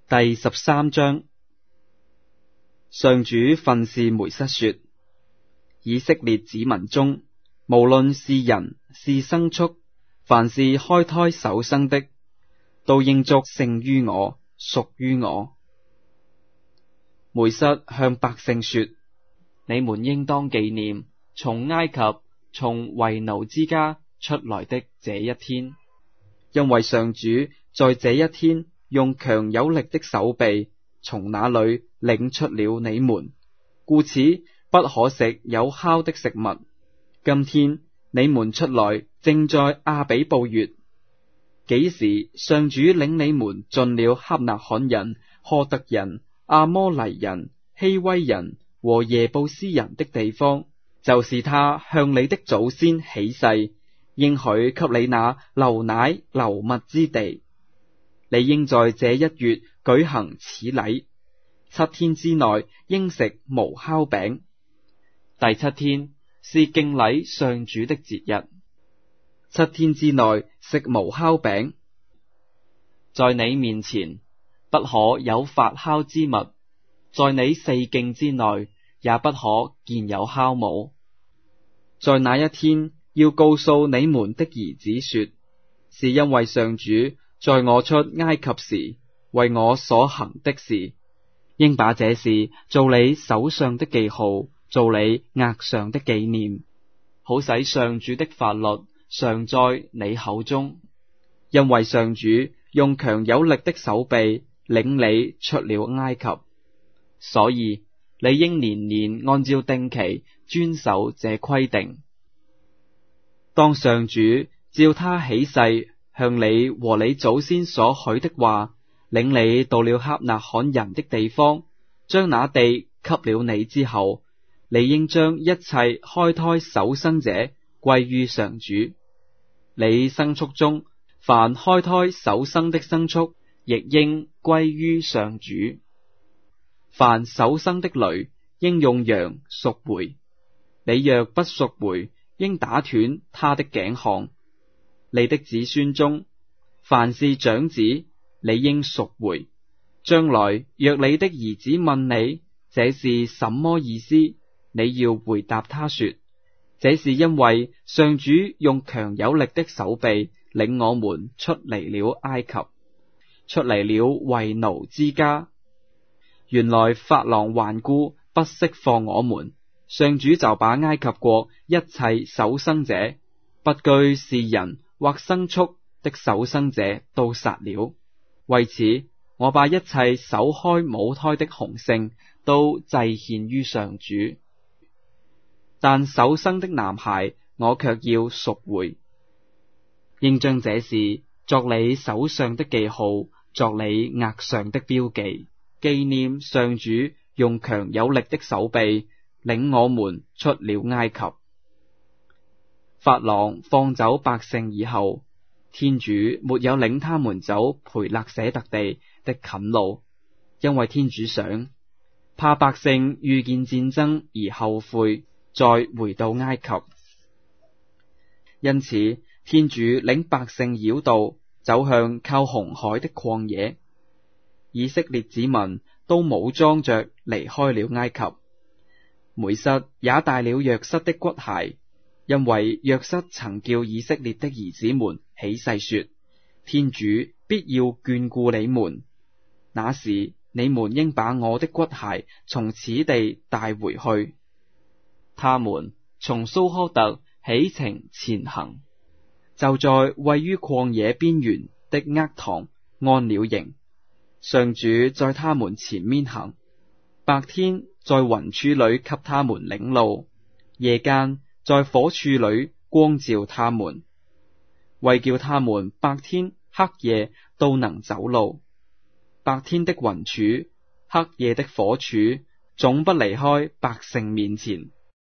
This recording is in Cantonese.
第13章。上主訓示梅瑟說：以色列子民中，無論是人是牲畜，凡是開胎首生的，都應作聖於我，屬於我。梅瑟向百姓說：你們應當紀念從埃及，從為奴之家出來的這一天，因為上主在這一天用強有力的手臂從那裏領出了你們，故此不可食有酵的食物。今天你們出來正在阿比布月，幾時上主領你們進了哈納罕人、柯德人、阿摩黎人、希威人和耶布斯人的地方，就是他向你的祖先起誓，應許給你那流奶流蜜之地。你應在這一月舉行此禮，7天之內應食無酵餅。第7天是敬禮上主的節日，7天之內食無酵餅。在你面前不可有發酵之物，在你四境之內也不可見有酵母。在那一天要告訴你們的兒子說，是因為上主在我出埃及時為我所行的事，應把這事做你手上的記號，做你額上的紀念，好使上主的法律常在你口中。因為上主用強有力的手臂領你出了埃及，所以你應年年按照定期遵守這規定。當上主照他起誓向你和你祖先所許的話，領你到了哈納罕人的地方，將那地給了你之後，你應將一切開胎首生者歸於上主。你牲畜中凡開胎首生的牲畜，亦應歸於上主。凡首生的驢，應用羊贖回。你若不贖回，應打斷他的頸項。你的子孫中，凡是長子，你應贖回。將來若你的兒子問你這是什麼意思，你要回答他說：這是因為上主用強有力的手臂領我們出離了埃及，出離了為奴之家。原來法郎頑固不釋放我們，上主就把埃及國一切首生者，不拘是人或牲畜的首生者都殺了。為此，我把一切首開母胎的雄性都祭獻於上主，但首生的男孩我卻要贖回。應將這事作你手上的記號，作你額上的標記，紀念上主用強有力的手臂領我們出了埃及。法郎放走百姓以後，天主沒有領他們走培勒舍特地的近路，因為天主想怕百姓遇見戰爭而後悔，再回到埃及。因此天主領百姓繞道走向靠紅海的曠野。以色列子民都武裝着離開了埃及。梅瑟也帶了約瑟的骨骸，因為約瑟曾叫以色列的兒子們起誓說：天主必要眷顧你們，那時你們應把我的骨骸從此地帶回去。他們從蘇苛特起程前行，就在位於曠野邊緣的厄堂安了營。上主在他們前面行，白天在雲柱裏給他們領路，夜間在火柱裏光照他們，為叫他們白天黑夜都能走路。白天的雲柱，黑夜的火柱，總不離開百姓面前。